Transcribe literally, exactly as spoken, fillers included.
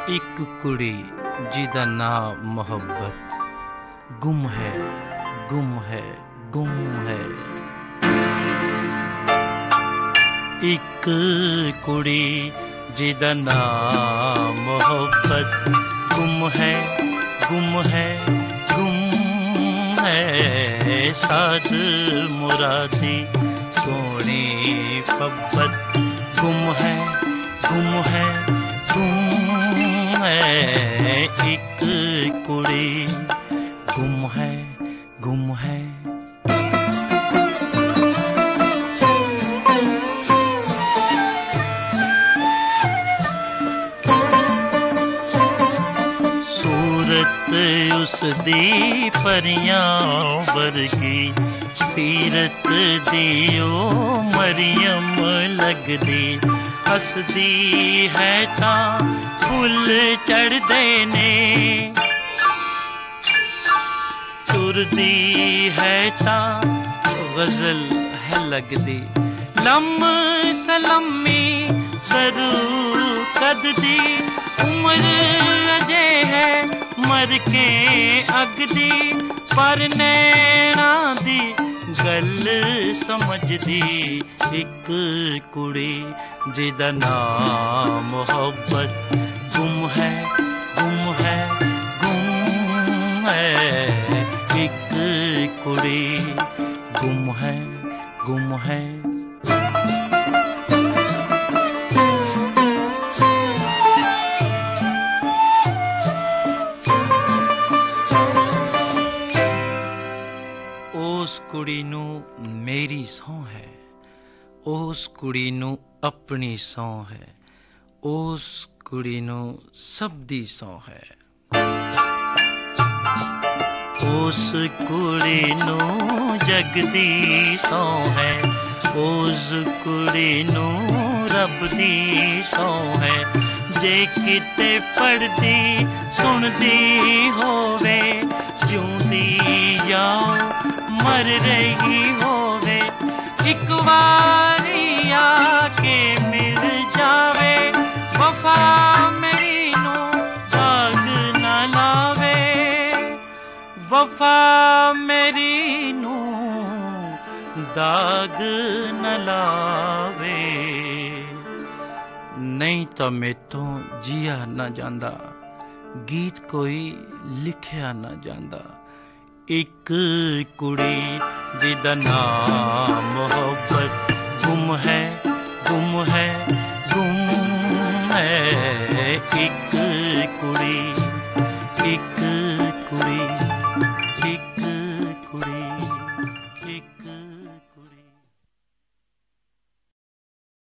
एक कुड़ी जिदा नाम मोहब्बत गुम है गुम है गुम है। एक कुड़ी जिदा नाम मोहब्बत गुम है गुम है गुम है। साद मुरादी सोनी पब्बत गुम है गुम है गुम है। एक कुड़ी गुम है गुम है। सूरत उस दी परियां वर्गी सीरत दियो मरियम लगदी। हसदी है तां फुल चढ़दे ने तुरदी है तां गजल है लगदी। लम सलमी सरू कददी उम्र अजे है मर के अगदी। पर नैना दी गल समझदी एक कुड़ी जिदा नाम मोहब्बत गुम है गुम है गुम है। एक कुड़ी गुम है गुम है। उस कुड़ी नू मेरी सौं है, उस कुड़ी नू अपनी सौं है, उस कुड़ी नू सब दी सौं है। उस कुड़ी नू जग दी सौं है, उस कुड़ी नू रब दी सौं है। जे किते पढ़दी सुनदी होवे जिउंदी जाओ मर रही होवे। एक बारी आके मिल जावे वफा मेरी नू दाग न लावे। वफा मेरी नू दाग न लावे। नहीं तो मेतों जिया न जांदा गीत कोई लिखिया न जांदा। एक कुड़ी जिदा नाम मोहब्बत गुम है गुम है गुम है। एक कुड़ी एक कुड़ी एक